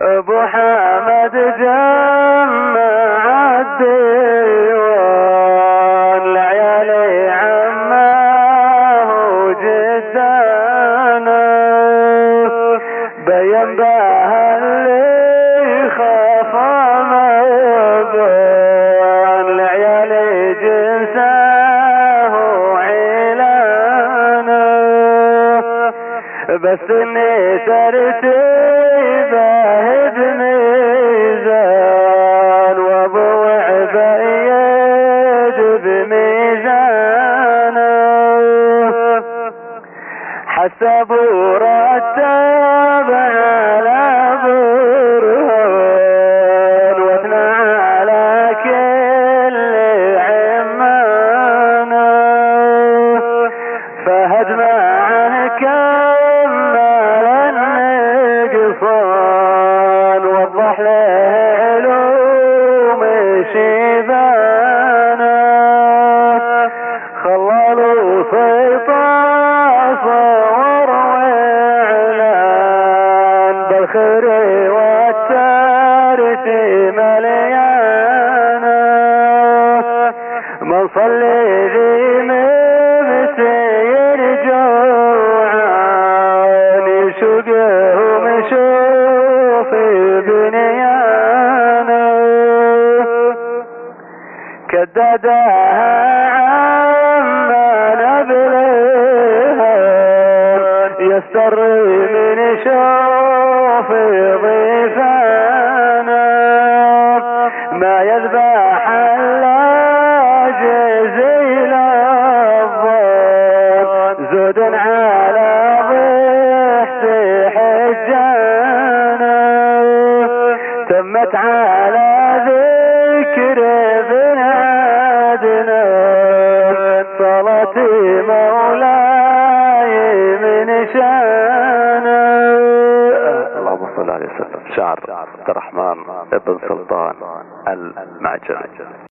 ابو حمد جمع الديوان لعيالي عماه وجدانه بين بها اللي خاف مبان لعيالي جنسه وعيلانه بس اني ترتيبه بميزان وابو عبيد بميزانه حسبوا رتب على برهان واثنى على كل عمانه فهد معه كمل النقصان وضح له علوم شيبانه خللوا سيطان صور واعلان بالخير والتاريخ مليانه من صلي ذي مسير جوعان يشقه مشوف بنيانه كددها يستري من شوف ضيفانا ما يذبح الا جزيل الظن زود على ضحت حجانا تمت على ذكر ابن عدنان صلاتي مولاي من شانه. اللهم صل عليه وسلم. شعر عبد الرحمن بن سلطان المعجلي.